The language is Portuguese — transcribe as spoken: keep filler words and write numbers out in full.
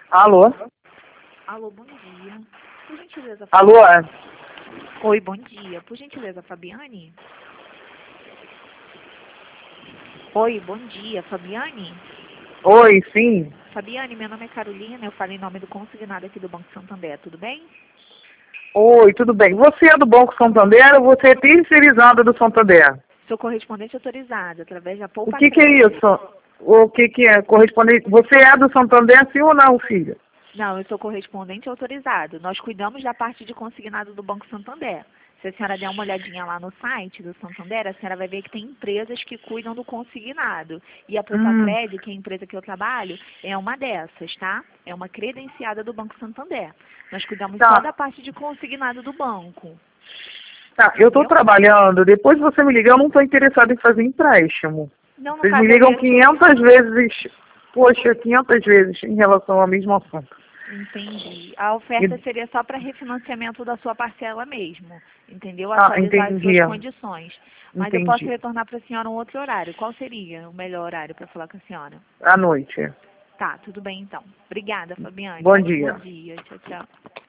Alô? Alô, bom dia. Por gentileza, Alô? Fabiane. Oi, bom dia. Por gentileza, Fabiane? Oi, bom dia, Fabiane? Oi, sim. Fabiane, meu nome é Carolina, eu falo em nome do consignado aqui do Banco Santander, tudo bem? Oi, tudo bem. Você é do Banco Santander ou você é terceirizada do Santander? Sou correspondente autorizada através da O Poupa que que é Crédito. isso? O que que é correspondente? Você é do Santander, sim ou não, filha? Não, eu sou correspondente autorizado. Nós cuidamos da parte de consignado do Banco Santander. Se a senhora der uma olhadinha lá no site do Santander, a senhora vai ver que tem empresas que cuidam do consignado. E a Poupa Hum, Crédito, que é a empresa que eu trabalho, é uma dessas, tá? É uma credenciada do Banco Santander. Nós cuidamos só da tá. parte de consignado do banco. Tá, eu estou Entendeu? trabalhando. Depois você me liga, eu não estou interessada em fazer empréstimo. Não, no Vocês me caso eu ligam ia te... quinhentas vezes, poxa, quinhentas vezes em relação ao mesmo assunto. Entendi. A oferta E- seria só para refinanciamento da sua parcela mesmo, entendeu? ah, Atualizar as entendi, suas condições. Mas eu posso entendi. retornar para a senhora um outro horário. Qual seria o melhor horário para falar com a senhora? À noite. Tá, tudo bem então. Obrigada, Fabiane. Bom Bom dia. dia. Tchau, tchau.